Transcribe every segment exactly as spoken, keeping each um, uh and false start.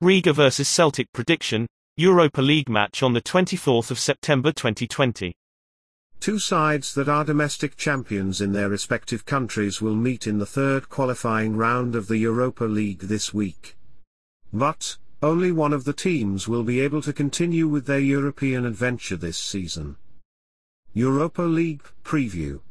Riga versus Celtic prediction, Europa League match on the twenty-fourth of September twenty twenty. Two sides that are domestic champions in their respective countries will meet in the third qualifying round of the Europa League this week. But, only one of the teams will be able to continue with their European adventure this season. Europa League preview.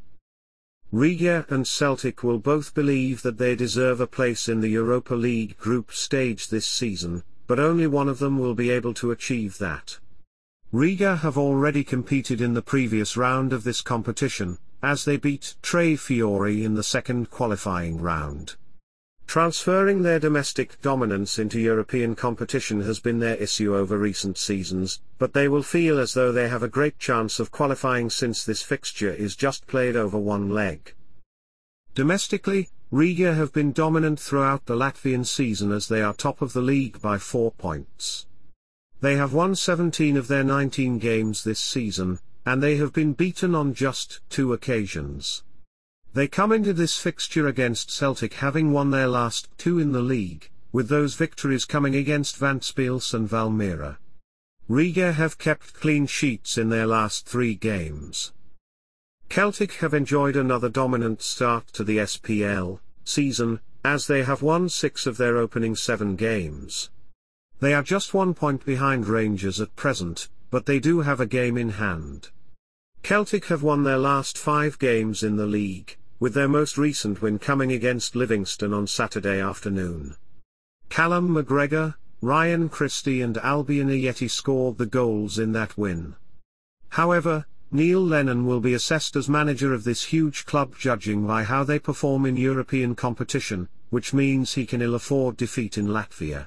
Riga and Celtic will both believe that they deserve a place in the Europa League group stage this season, but only one of them will be able to achieve that. Riga have already competed in the previous round of this competition, as they beat Tre Fiori in the second qualifying round. Transferring their domestic dominance into European competition has been their issue over recent seasons, but they will feel as though they have a great chance of qualifying since this fixture is just played over one leg. Domestically, Riga have been dominant throughout the Latvian season as they are top of the league by four points. They have won seventeen of their nineteen games this season, and they have been beaten on just two occasions. They come into this fixture against Celtic having won their last two in the league, with those victories coming against Ventspils and Valmiera. Riga have kept clean sheets in their last three games. Celtic have enjoyed another dominant start to the S P L season, as they have won six of their opening seven games. They are just one point behind Rangers at present, but they do have a game in hand. Celtic have won their last five games in the league, with their most recent win coming against Livingston on Saturday afternoon. Callum McGregor, Ryan Christie and Albion Ajeti scored the goals in that win. However, Neil Lennon will be assessed as manager of this huge club judging by how they perform in European competition, which means he can ill afford defeat in Latvia.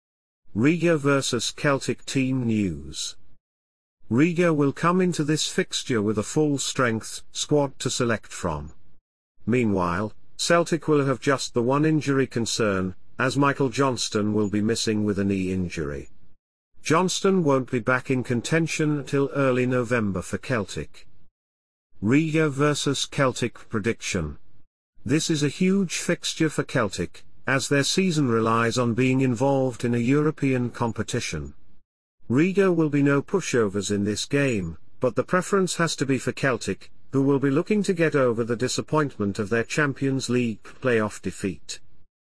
Riga versus Celtic team news. Riga will come into this fixture with a full-strength squad to select from. Meanwhile, Celtic will have just the one injury concern, as Michael Johnston will be missing with a knee injury. Johnston won't be back in contention until early November for Celtic. Riga versus Celtic prediction. This is a huge fixture for Celtic, as their season relies on being involved in a European competition. Riga will be no pushovers in this game, but the preference has to be for Celtic, who will be looking to get over the disappointment of their Champions League playoff defeat.